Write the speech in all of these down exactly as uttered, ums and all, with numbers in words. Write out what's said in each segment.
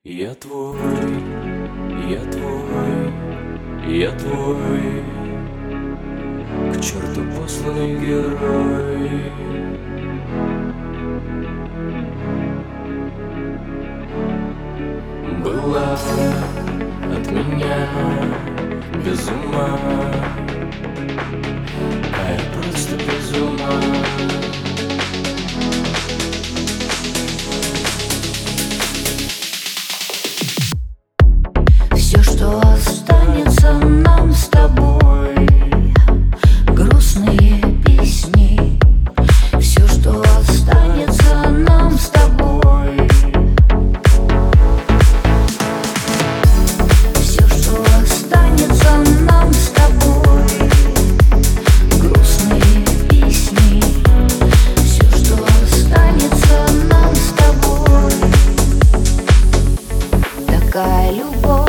Я твой, я твой, я твой, к черту посланный герой. Была от меня без ума, а я просто без ума. Все, что останется нам с тобой, грустные песни. Все, что останется нам с тобой, все, что останется нам с тобой, грустные песни. Все, что останется нам с тобой, такая любовь.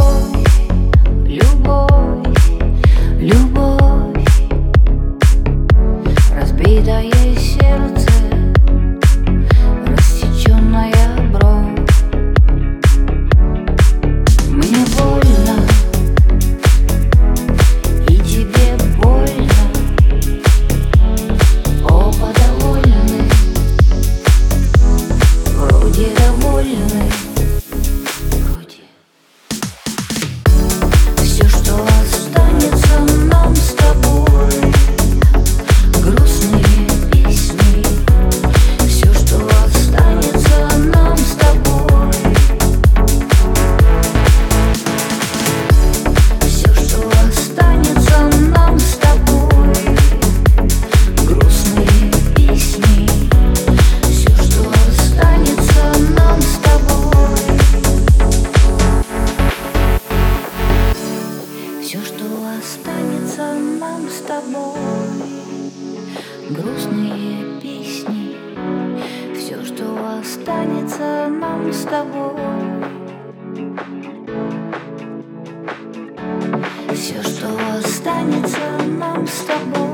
Любовь, любовь, разбитое сердце, рассеченная бровь. Мне больно, и тебе больно. Оба довольны, вроде довольны. Все, что останется нам с тобой, грустные песни. Все, что останется нам с тобой, все, что останется нам с тобой, грустные песни. Все, что останется нам с тобой, все, что останется нам с тобой, грустные песни. Все, что останется нам с тобой, все, что останется нам с тобой.